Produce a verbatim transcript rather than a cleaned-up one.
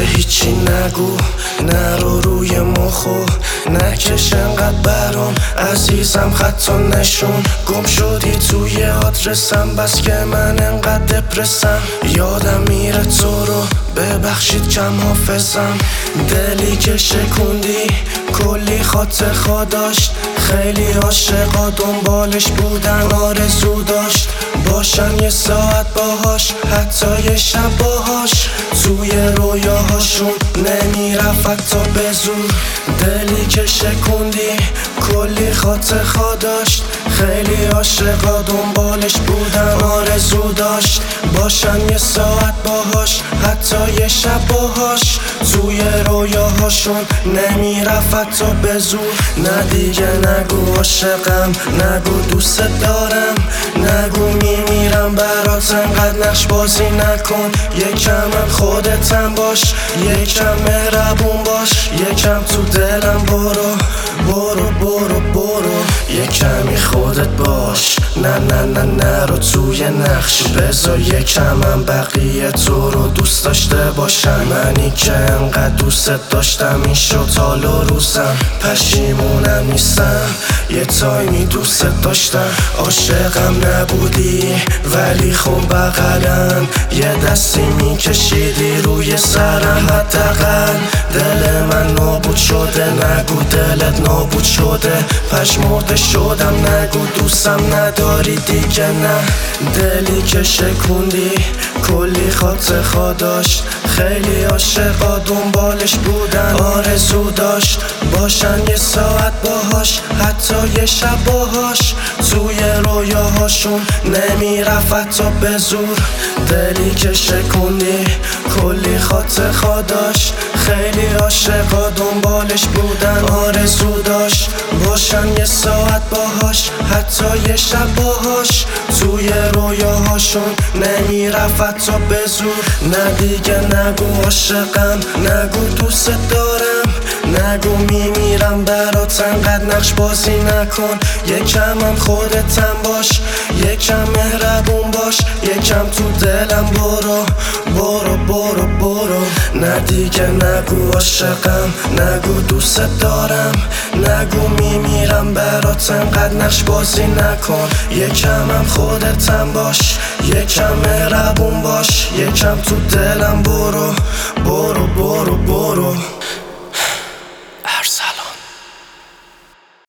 هیچی نگو، نرو روی مخو نکش انقدر برام عزیزم خطا نشون. گم شدی توی آدرسم بس که من انقدر دپرسم. یادم میره تو رو ببخشید کم حافظم. دلی که شکوندی کلی خاطر داشت، خیلی عاشقا دنبالش بودن آرزو داشت باشن یه ساعت باهاش، حتی یه شب باهاش. توی رویاهاشون نمیرفت حتی به زور. دلی که شکوندی کلی خاطر داشت، خیلی عاشقا دنبالش بودن آرزو داشت باشن یه ساعت باهاش، حتی یه شب باهاش. توی رویاهاشون نمیرفت حتی به زور. نه دیگه نگو عاشقم، نگو دوست دارم، نگو میمیرم برات انقدر نقش بازی نکن. یکم هم خودتم باش، یکم مهربون باش، یکم تو دلم برو برو برو برو. یکمی خودت باش، نه نه نه نرو توی نقش. بذار یکم هم بقیه تو رو دوست داشته باشن. منی که انقدر دوست داشتم این شد حال و روزم. پشیمونم نیستم، یه تایمی دوست داشتم. عاشقم نبودی ولی خب بغلم یه دستی میکشیدی روی سرم. حداقل دل من نابود شده، نگو دلت نابود شده. پشمرده شدم، نگو دوستم نداری دیگه. نه دلی که شکوندی کلی خاطر داشت، خیلی عاشقا دنبالش بودن آرزو داشت باشن یه ساعت باهاش، حتی یه شب باهاش. توی رویاهاشون نمیرفت حتی به زور. دلی که شکوندی کلی خاطر داشت، خیلی عاشقا دنبالش بودن آرزو داشت باشن یه ساعت باهاش، حتی یه شب باهاش. توی رویاهاشون نمیرفت حتی به زور. نه دیگه نگو عاشقم، نگو دوست دارم، نگو میمیرم برات انقدر نقش بازی نکن. یکم هم خودتم باش، یکم مهربون باش، یکم تو دلم برو برو برو برو. نه دیگه نگو عاشقم، نگو دوست دارم، نگو میمیرم برات انقدر نقش بازی نکن. یکم هم خودتم باش، یکم مهربون باش، یکم تو دلم برو برو برو برو.